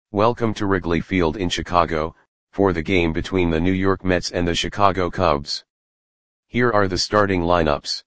Welcome to Wrigley Field in Chicago, for the game between the New York Mets and the Chicago Cubs. Here are the starting lineups.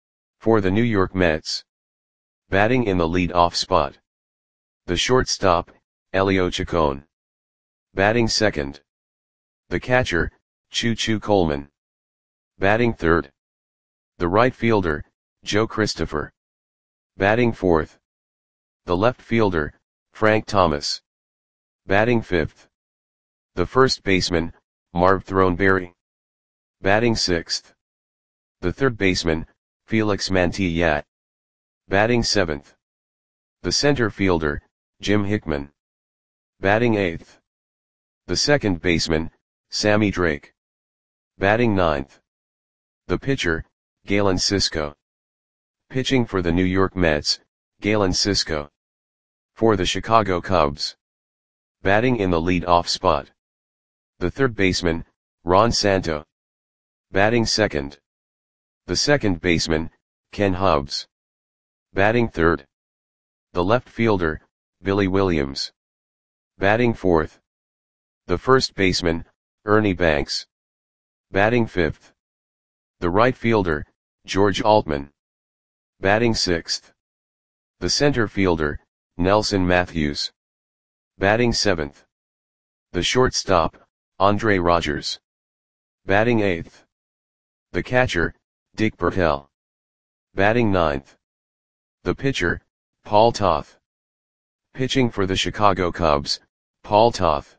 For the New York Mets. Batting in the lead-off spot. The shortstop, Elio Chacon. Batting second. The catcher, Choo-Choo Coleman. Batting third. The right fielder, Joe Christopher. Batting fourth. The left fielder, Frank Thomas. Batting fifth. The first baseman, Marv Throneberry. Batting sixth. The third baseman, Felix Mantilla. Batting seventh. The center fielder, Jim Hickman. Batting eighth. The second baseman, Sammy Drake. Batting ninth. The pitcher, Galen Cisco. Pitching for the New York Mets, Galen Cisco. For the Chicago Cubs. Batting in the lead-off spot. The third baseman, Ron Santo. Batting second. The second baseman, Ken Hubbs. Batting third. The left fielder, Billy Williams. Batting fourth. The first baseman, Ernie Banks. Batting fifth. The right fielder, George Altman. Batting sixth. The center fielder, Nelson Matthews. Batting seventh. The shortstop, Andre Rogers. Batting eighth. The catcher, Dick Bertel. Batting ninth. The pitcher, Paul Toth. Pitching for the Chicago Cubs, Paul Toth.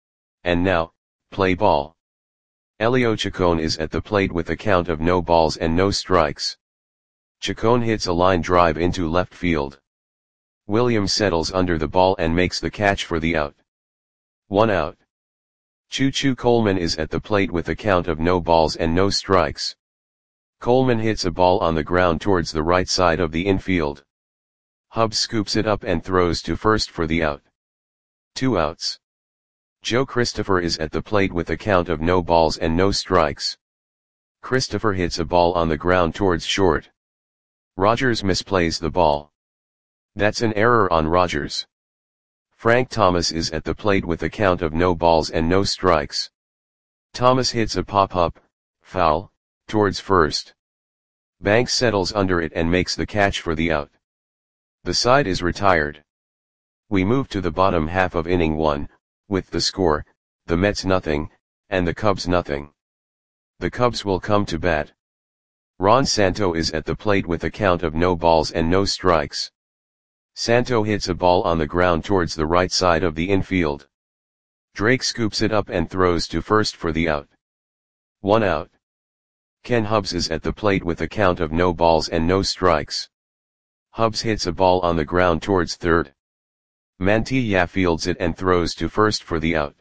And now, play ball. Elio Chacon is at the plate with a count of no balls and no strikes. Chacon hits a line drive into left field. Williams settles under the ball and makes the catch for the out. 1 out. Choo-Choo Coleman is at the plate with a count of no balls and no strikes. Coleman hits a ball on the ground towards the right side of the infield. Hubbs scoops it up and throws to first for the out. 2 outs. Joe Christopher is at the plate with a count of no balls and no strikes. Christopher hits a ball on the ground towards short. Rogers misplays the ball. That's an error on Rogers. Frank Thomas is at the plate with a count of no balls and no strikes. Thomas hits a pop-up, foul, towards first. Banks settles under it and makes the catch for the out. The side is retired. We move to the bottom half of inning 1, with the score, the Mets nothing, and the Cubs nothing. The Cubs will come to bat. Ron Santo is at the plate with a count of no balls and no strikes. Santo hits a ball on the ground towards the right side of the infield. Drake scoops it up and throws to first for the out. 1 out. Ken Hubbs is at the plate with a count of no balls and no strikes. Hubbs hits a ball on the ground towards third. Mantilla fields it and throws to first for the out.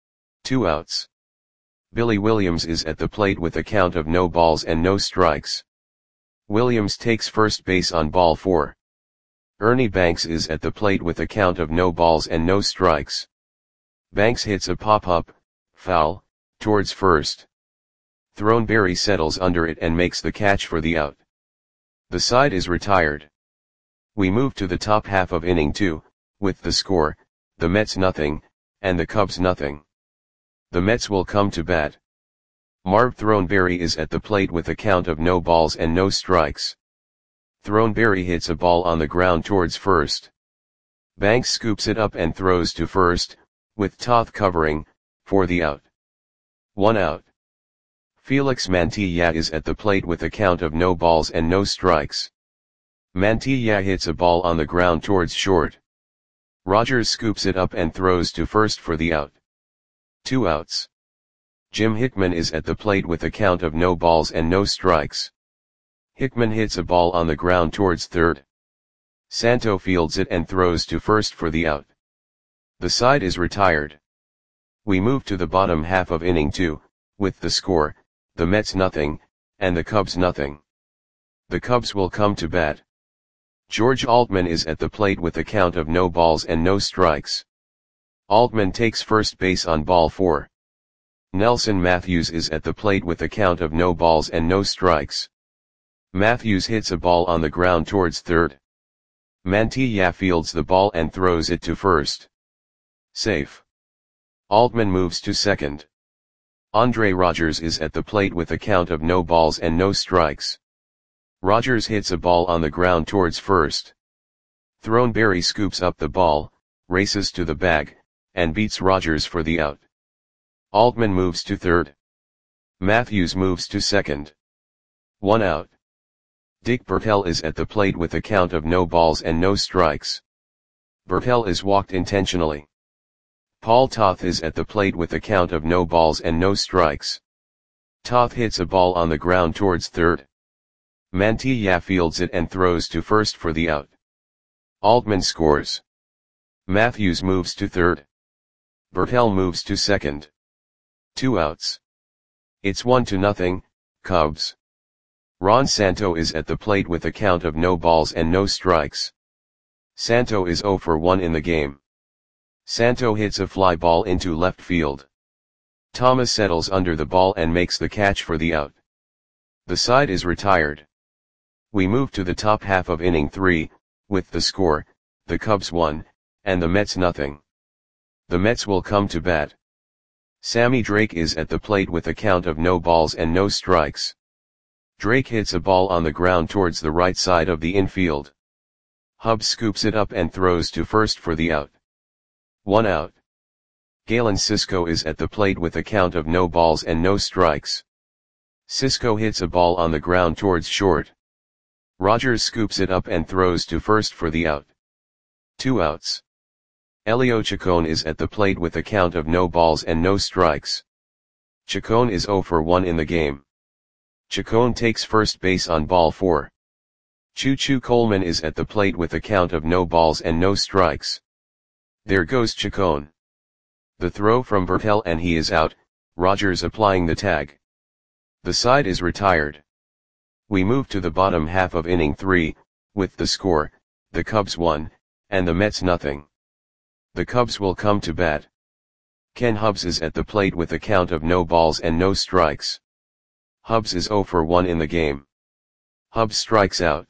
2 outs. Billy Williams is at the plate with a count of no balls and no strikes. Williams takes first base on ball 4. Ernie Banks is at the plate with a count of no balls and no strikes. Banks hits a pop-up, foul, towards first. Throneberry settles under it and makes the catch for the out. The side is retired. We move to the top half of inning 2, with the score, the Mets nothing, and the Cubs nothing. The Mets will come to bat. Marv Throneberry is at the plate with a count of no balls and no strikes. Throneberry hits a ball on the ground towards first. Banks scoops it up and throws to first, with Toth covering, for the out. 1 out. Felix Mantilla is at the plate with a count of no balls and no strikes. Mantilla hits a ball on the ground towards short. Rogers scoops it up and throws to first for the out. 2 outs. Jim Hickman is at the plate with a count of no balls and no strikes. Hickman hits a ball on the ground towards third. Santo fields it and throws to first for the out. The side is retired. We move to the bottom half of inning 2, with the score, the Mets nothing, and the Cubs nothing. The Cubs will come to bat. George Altman is at the plate with a count of no balls and no strikes. Altman takes first base on ball 4. Nelson Matthews is at the plate with a count of no balls and no strikes. Matthews hits a ball on the ground towards third. Mantilla fields the ball and throws it to first. Safe. Altman moves to second. Andre Rogers is at the plate with a count of no balls and no strikes. Rogers hits a ball on the ground towards first. Throneberry scoops up the ball, races to the bag, and beats Rogers for the out. Altman moves to third. Matthews moves to second. 1 out. Dick Bertel is at the plate with a count of no balls and no strikes. Bertel is walked intentionally. Paul Toth is at the plate with a count of no balls and no strikes. Toth hits a ball on the ground towards third. Mantilla fields it and throws to first for the out. Altman scores. Matthews moves to third. Bertel moves to second. 2 outs. It's 1-0, Cubs. Ron Santo is at the plate with a count of no balls and no strikes. Santo is 0 for 1 in the game. Santo hits a fly ball into left field. Thomas settles under the ball and makes the catch for the out. The side is retired. We move to the top half of inning 3, with the score, the Cubs 1, and the Mets 0. The Mets will come to bat. Sammy Drake is at the plate with a count of no balls and no strikes. Drake hits a ball on the ground towards the right side of the infield. Hubbs scoops it up and throws to first for the out. 1 out. Galen Cisco is at the plate with a count of no balls and no strikes. Cisco hits a ball on the ground towards short. Rogers scoops it up and throws to first for the out. 2 outs. Elio Chacon is at the plate with a count of no balls and no strikes. Chacon is 0 for 1 in the game. Chacon takes first base on ball 4. Choo-Choo Coleman is at the plate with a count of no balls and no strikes. There goes Chacon. The throw from Bertel and he is out, Rogers applying the tag. The side is retired. We move to the bottom half of inning 3, with the score, the Cubs 1, and the Mets 0. The Cubs will come to bat. Ken Hubbs is at the plate with a count of no balls and no strikes. Hubbs is 0 for 1 in the game. Hubbs strikes out.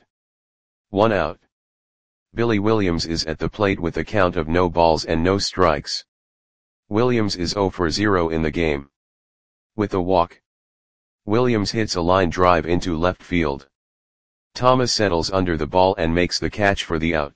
1 out. Billy Williams is at the plate with a count of no balls and no strikes. Williams is 0 for 0 in the game. With a walk. Williams hits a line drive into left field. Thomas settles under the ball and makes the catch for the out.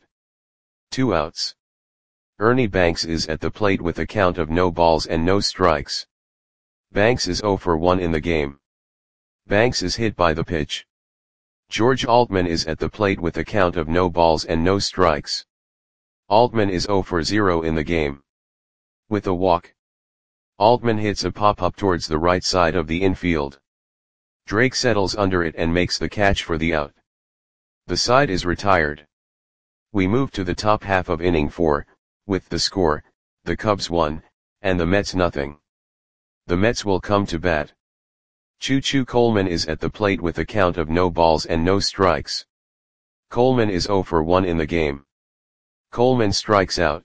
2 outs. Ernie Banks is at the plate with a count of no balls and no strikes. Banks is 0 for 1 in the game. Banks is hit by the pitch. George Altman is at the plate with a count of no balls and no strikes. Altman is 0 for 0 in the game. With a walk. Altman hits a pop-up towards the right side of the infield. Drake settles under it and makes the catch for the out. The side is retired. We move to the top half of inning 4, with the score, the Cubs 1, and the Mets 0. The Mets will come to bat. Choo-Choo Coleman is at the plate with a count of no balls and no strikes. Coleman is 0 for 1 in the game. Coleman strikes out.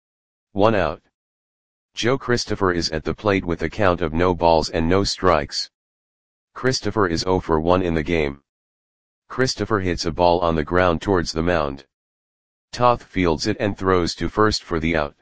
1 out. Joe Christopher is at the plate with a count of no balls and no strikes. Christopher is 0 for 1 in the game. Christopher hits a ball on the ground towards the mound. Toth fields it and throws to first for the out.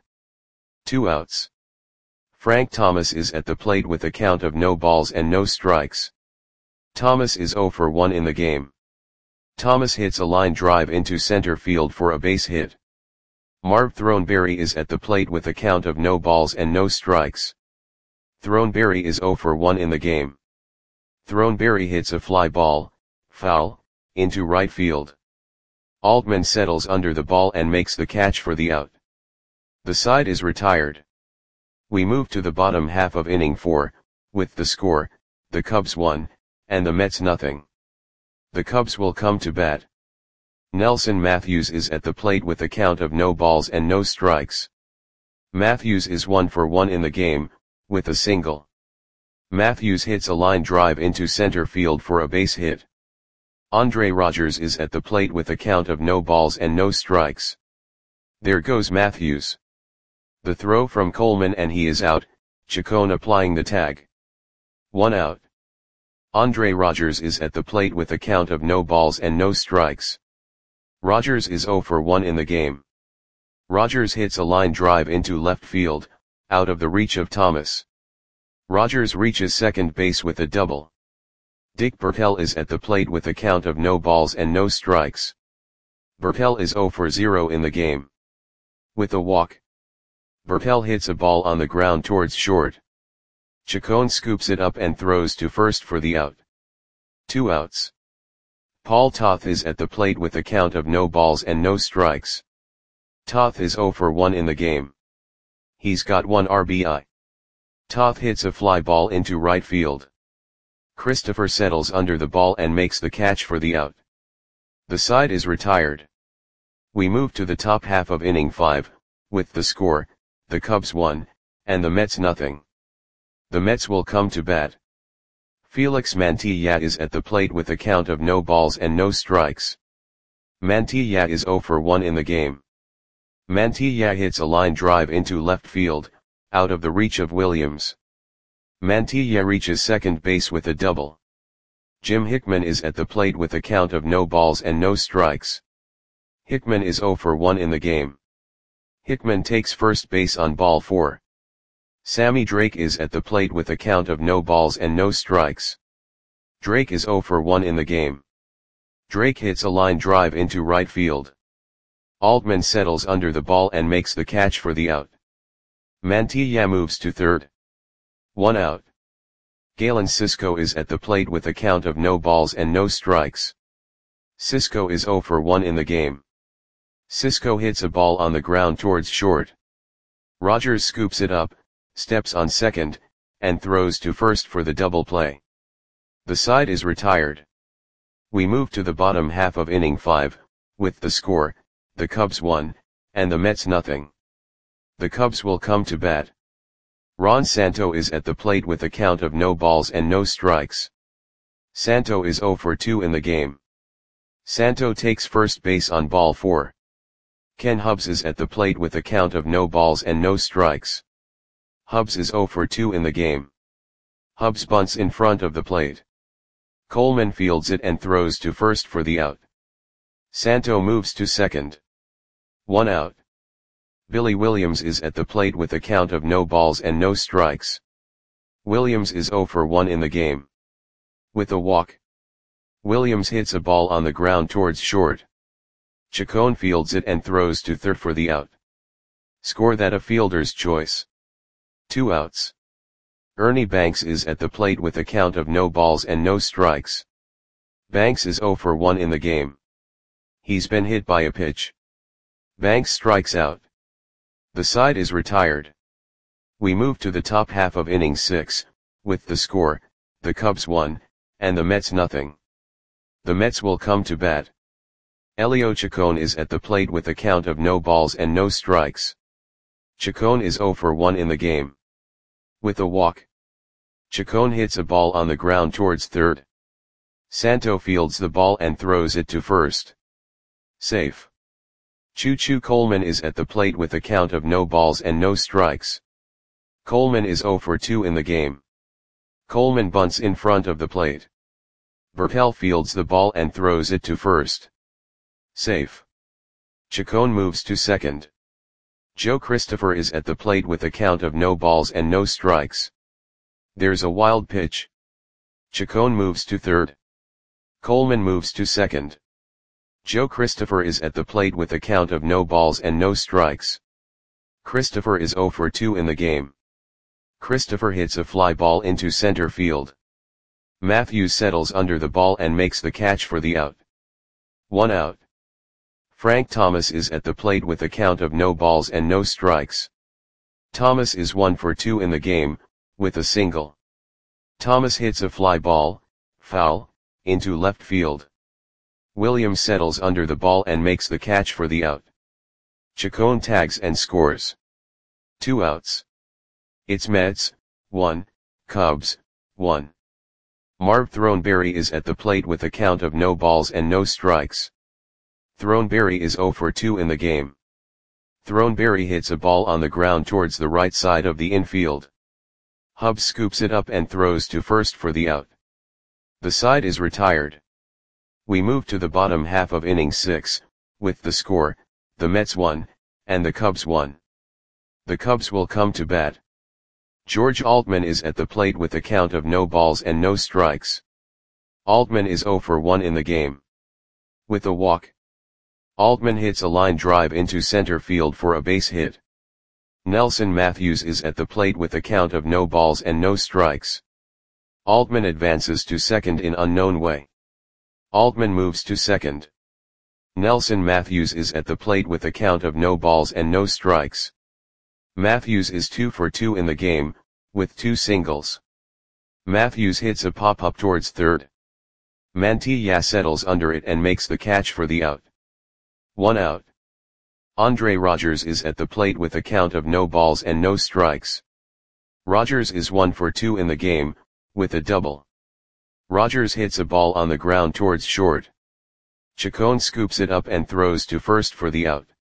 2 outs. Frank Thomas is at the plate with a count of no balls and no strikes. Thomas is 0 for 1 in the game. Thomas hits a line drive into center field for a base hit. Marv Throneberry is at the plate with a count of no balls and no strikes. Throneberry is 0 for 1 in the game. Throneberry hits a fly ball, foul, into right field. Altman settles under the ball and makes the catch for the out. The side is retired. We move to the bottom half of inning 4, with the score, the Cubs 1, and the Mets 0. The Cubs will come to bat. Nelson Matthews is at the plate with a count of no balls and no strikes. Matthews is 1 for 1 in the game, with a single. Matthews hits a line drive into center field for a base hit. Andre Rogers is at the plate with a count of no balls and no strikes. There goes Matthews. The throw from Coleman and he is out, Chacon applying the tag. 1 out. Andre Rogers is at the plate with a count of no balls and no strikes. Rogers is 0 for 1 in the game. Rogers hits a line drive into left field, out of the reach of Thomas. Rogers reaches second base with a double. Dick Bertel is at the plate with a count of no balls and no strikes. Bertel is 0 for 0 in the game. With a walk, Bertel hits a ball on the ground towards short. Chacon scoops it up and throws to first for the out. 2 outs. Paul Toth is at the plate with a count of no balls and no strikes. Toth is 0 for 1 in the game. He's got 1 RBI. Toth hits a fly ball into right field. Christopher settles under the ball and makes the catch for the out. The side is retired. We move to the top half of inning 5, with the score, the Cubs 1, and the Mets nothing. The Mets will come to bat. Felix Mantilla is at the plate with a count of no balls and no strikes. Mantilla is 0 for 1 in the game. Mantilla hits a line drive into left field, out of the reach of Williams. Mantilla reaches second base with a double. Jim Hickman is at the plate with a count of no balls and no strikes. Hickman is 0 for 1 in the game. Hickman takes first base on ball 4. Sammy Drake is at the plate with a count of no balls and no strikes. Drake is 0 for 1 in the game. Drake hits a line drive into right field. Altman settles under the ball and makes the catch for the out. Mantilla moves to third. 1 out. Galen Cisco is at the plate with a count of no balls and no strikes. Cisco is 0 for 1 in the game. Cisco hits a ball on the ground towards short. Rogers scoops it up, steps on second, and throws to first for the double play. The side is retired. We move to the bottom half of inning 5, with the score, the Cubs 1, and the Mets nothing. The Cubs will come to bat. Ron Santo is at the plate with a count of no balls and no strikes. Santo is 0 for 2 in the game. Santo takes first base on ball 4. Ken Hubbs is at the plate with a count of no balls and no strikes. Hubbs is 0 for 2 in the game. Hubbs bunts in front of the plate. Coleman fields it and throws to first for the out. Santo moves to second. 1 out. Billy Williams is at the plate with a count of no balls and no strikes. Williams is 0 for 1 in the game. With a walk, Williams hits a ball on the ground towards short. Chacon fields it and throws to third for the out. Score that a fielder's choice. 2 outs. Ernie Banks is at the plate with a count of no balls and no strikes. Banks is 0 for 1 in the game. He's been hit by a pitch. Banks strikes out. The side is retired. We move to the top half of inning 6, with the score, the Cubs 1, and the Mets nothing. The Mets will come to bat. Elio Chacon is at the plate with a count of no balls and no strikes. Chacon is 0 for 1 in the game. With a walk, Chacon hits a ball on the ground towards third. Santo fields the ball and throws it to first. Safe. Choo-Choo Coleman is at the plate with a count of no balls and no strikes. Coleman is 0 for 2 in the game. Coleman bunts in front of the plate. Bertel fields the ball and throws it to first. Safe. Chacon moves to second. Joe Christopher is at the plate with a count of no balls and no strikes. There's a wild pitch. Chacon moves to third. Coleman moves to second. Joe Christopher is at the plate with a count of no balls and no strikes. Christopher is 0 for 2 in the game. Christopher hits a fly ball into center field. Matthews settles under the ball and makes the catch for the out. 1 out. Frank Thomas is at the plate with a count of no balls and no strikes. Thomas is 1 for 2 in the game, with a single. Thomas hits a fly ball, foul, into left field. Williams settles under the ball and makes the catch for the out. Chacon tags and scores. 2 outs. It's Mets, 1, Cubs, 1. Marv Throneberry is at the plate with a count of no balls and no strikes. Throneberry is 0 for 2 in the game. Throneberry hits a ball on the ground towards the right side of the infield. Hubbs scoops it up and throws to first for the out. The side is retired. We move to the bottom half of inning 6, with the score, the Mets 1, and the Cubs 1. The Cubs will come to bat. George Altman is at the plate with a count of no balls and no strikes. Altman is 0 for 1 in the game. With a walk. Altman hits a line drive into center field for a base hit. Nelson Matthews is at the plate with a count of no balls and no strikes. Altman advances to second in unknown way. Altman moves to second. Nelson Matthews is at the plate with a count of no balls and no strikes. Matthews is 2 for 2 in the game, with 2 singles. Matthews hits a pop-up towards third. Mantilla settles under it and makes the catch for the out. 1 out. Andre Rogers is at the plate with a count of no balls and no strikes. Rogers is 1 for 2 in the game, with a double. Rogers hits a ball on the ground towards short. Chacon scoops it up and throws to first for the out.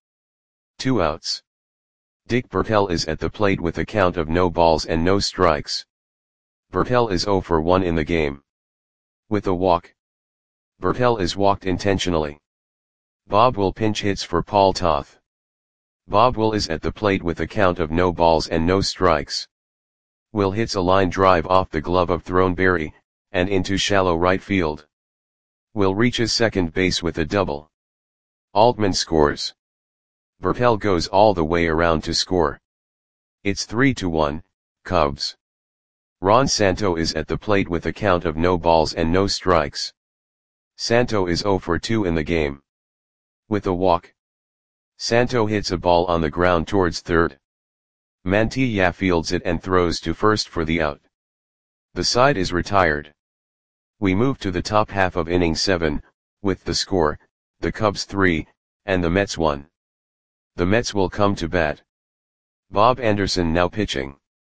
2 outs. Dick Bertel is at the plate with a count of no balls and no strikes. Bertel is 0 for 1 in the game. With a walk. Bertel is walked intentionally. Bob Will pinch hits for Paul Toth. Bob Will is at the plate with a count of no balls and no strikes. Will hits a line drive off the glove of Throneberry, and into shallow right field. Will reaches second base with a double. Altman scores. Bertel goes all the way around to score. It's 3-1, Cubs. Ron Santo is at the plate with a count of no balls and no strikes. Santo is 0 for 2 in the game. With a walk. Santo hits a ball on the ground towards third. Mantilla fields it and throws to first for the out. The side is retired. We move to the top half of inning 7, with the score, the Cubs 3, and the Mets 1. The Mets will come to bat. Bob Anderson now pitching.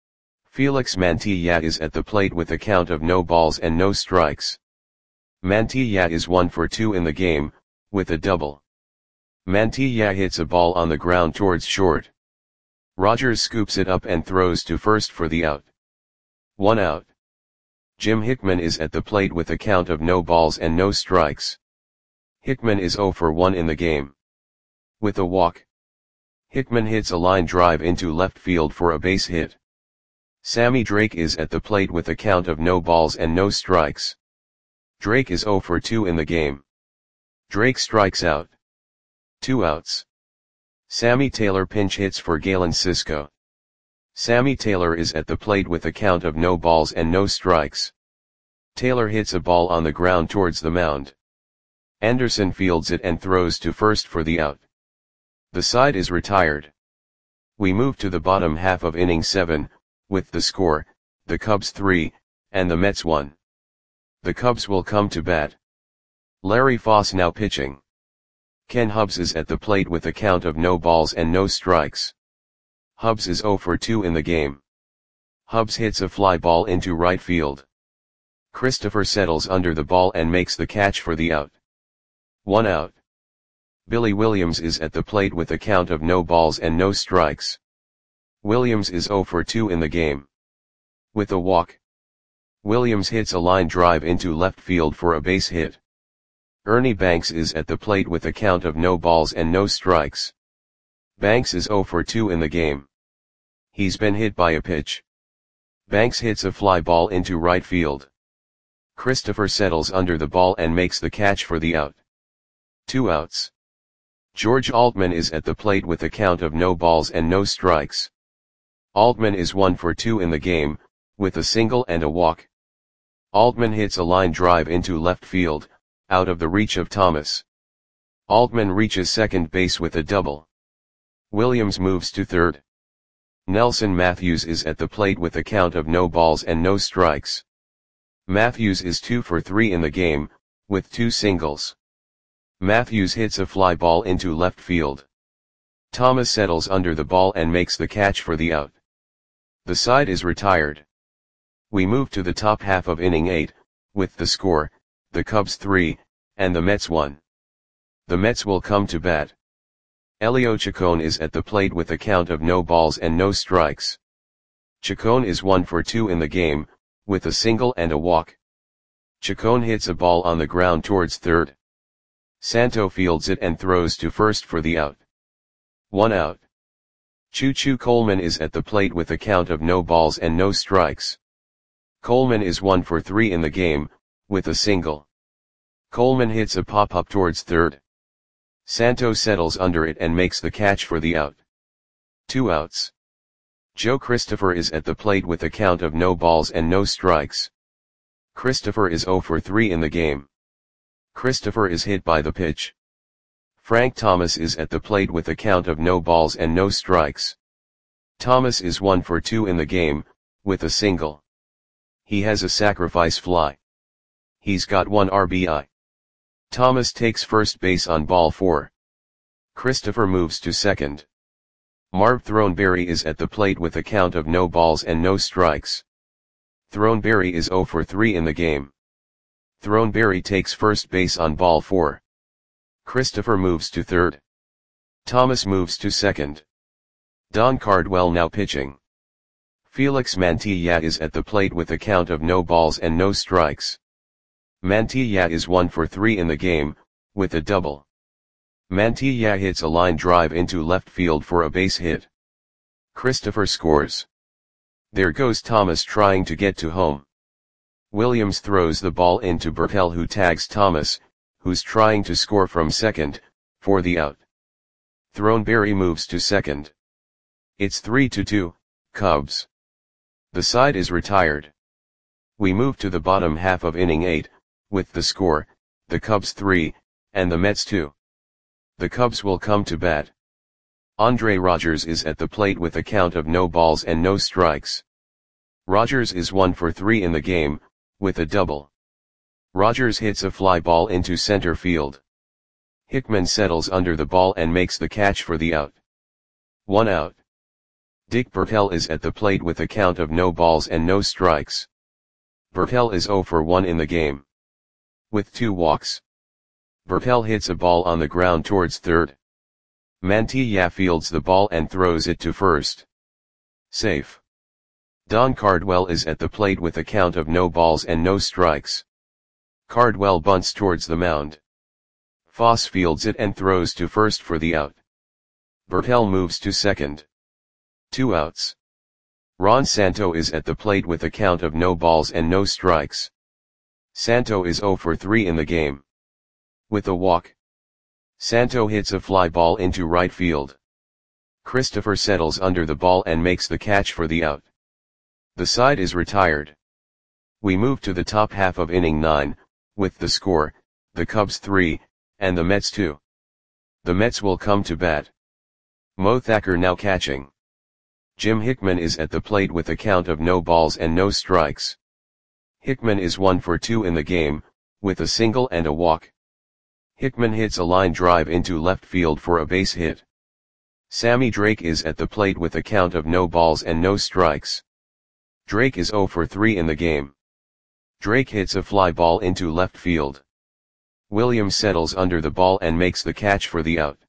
Felix Mantilla is at the plate with a count of no balls and no strikes. Mantilla is 1 for 2 in the game, with a double. Mantilla hits a ball on the ground towards short. Rogers scoops it up and throws to first for the out. 1 out. Jim Hickman is at the plate with a count of no balls and no strikes. Hickman is 0 for 1 in the game. With a walk. Hickman hits a line drive into left field for a base hit. Sammy Drake is at the plate with a count of no balls and no strikes. Drake is 0 for 2 in the game. Drake strikes out. 2 outs. Sammy Taylor pinch hits for Galen Cisco. Sammy Taylor is at the plate with a count of no balls and no strikes. Taylor hits a ball on the ground towards the mound. Anderson fields it and throws to first for the out. The side is retired. We move to the bottom half of inning 7, with the score, the Cubs 3, and the Mets 1. The Cubs will come to bat. Larry Foss now pitching. Ken Hubbs is at the plate with a count of no balls and no strikes. Hubbs is 0 for 2 in the game. Hubbs hits a fly ball into right field. Christopher settles under the ball and makes the catch for the out. 1 out. Billy Williams is at the plate with a count of no balls and no strikes. Williams is 0 for 2 in the game. With a walk. Williams hits a line drive into left field for a base hit. Ernie Banks is at the plate with a count of no balls and no strikes. Banks is 0 for 2 in the game. He's been hit by a pitch. Banks hits a fly ball into right field. Christopher settles under the ball and makes the catch for the out. 2 outs. George Altman is at the plate with a count of no balls and no strikes. Altman is 1 for 2 in the game, with a single and a walk. Altman hits a line drive into left field, out of the reach of Thomas. Altman reaches second base with a double. Williams moves to third. Nelson Matthews is at the plate with a count of no balls and no strikes. Matthews is 2 for 3 in the game, with 2 singles. Matthews hits a fly ball into left field. Thomas settles under the ball and makes the catch for the out. The side is retired. We move to the top half of inning 8, with the score, the Cubs 3, and the Mets 1. The Mets will come to bat. Elio Chacon is at the plate with a count of no balls and no strikes. Chacon is 1 for 2 in the game, with a single and a walk. Chacon hits a ball on the ground towards third. Santo fields it and throws to first for the out. 1 out. Choo-Choo Coleman is at the plate with a count of no balls and no strikes. Coleman is 1 for 3 in the game, with a single. Coleman hits a pop-up towards third. Santo settles under it and makes the catch for the out. 2 outs. Joe Christopher is at the plate with a count of no balls and no strikes. Christopher is 0 for 3 in the game. Christopher is hit by the pitch. Frank Thomas is at the plate with a count of no balls and no strikes. Thomas is 1 for 2 in the game, with a single. He has a sacrifice fly. He's got 1 RBI. Thomas takes first base on ball 4. Christopher moves to second. Marv Throneberry is at the plate with a count of no balls and no strikes. Throneberry is 0 for 3 in the game. Throneberry takes first base on ball 4. Christopher moves to third. Thomas moves to second. Don Cardwell now pitching. Felix Mantilla is at the plate with a count of no balls and no strikes. Mantilla is 1 for 3 in the game, with a double. Mantilla hits a line drive into left field for a base hit. Christopher scores. There goes Thomas trying to get to home. Williams throws the ball into Bertel, who tags Thomas, who's trying to score from second, for the out. Throneberry moves to second. It's 3-2, Cubs. The side is retired. We move to the bottom half of inning 8, with the score, the Cubs 3, and the Mets 2. The Cubs will come to bat. Andre Rogers is at the plate with a count of no balls and no strikes. Rogers is 1 for 3 in the game, with a double. Rogers hits a fly ball into center field. Hickman settles under the ball and makes the catch for the out. 1 out. Dick Bertel is at the plate with a count of no balls and no strikes. Bertel is 0 for 1 in the game. With 2 walks. Bertel hits a ball on the ground towards third. Mantilla fields the ball and throws it to first. Safe. Don Cardwell is at the plate with a count of no balls and no strikes. Cardwell bunts towards the mound. Foss fields it and throws to first for the out. Bertel moves to second. 2 outs. Ron Santo is at the plate with a count of no balls and no strikes. Santo is 0 for 3 in the game. With a walk. Santo hits a fly ball into right field. Christopher settles under the ball and makes the catch for the out. The side is retired. We move to the top half of inning 9, with the score, the Cubs 3, and the Mets 2. The Mets will come to bat. Mo Thacker now catching. Jim Hickman is at the plate with a count of no balls and no strikes. Hickman is 1 for 2 in the game, with a single and a walk. Hickman hits a line drive into left field for a base hit. Sammy Drake is at the plate with a count of no balls and no strikes. Drake is 0 for 3 in the game. Drake hits a fly ball into left field. Williams settles under the ball and makes the catch for the out.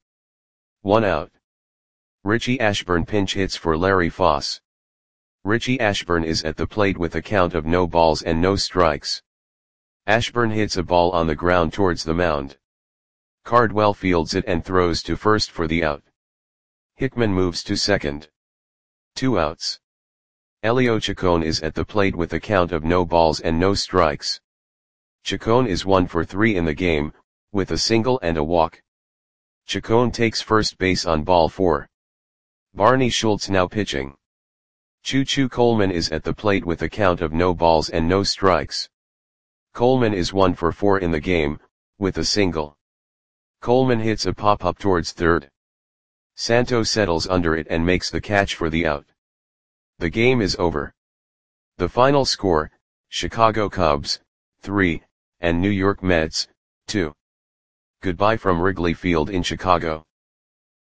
1 out. Richie Ashburn pinch hits for Larry Foss. Richie Ashburn is at the plate with a count of no balls and no strikes. Ashburn hits a ball on the ground towards the mound. Cardwell fields it and throws to first for the out. Hickman moves to second. 2 outs. Elio Chacon is at the plate with a count of no balls and no strikes. Chacon is 1 for 3 in the game, with a single and a walk. Chacon takes first base on ball 4. Barney Schultz now pitching. Choo-Choo Coleman is at the plate with a count of no balls and no strikes. Coleman is 1 for 4 in the game, with a single. Coleman hits a pop-up towards third. Santo settles under it and makes the catch for the out. The game is over. The final score, Chicago Cubs, 3, and New York Mets, 2. Goodbye from Wrigley Field in Chicago.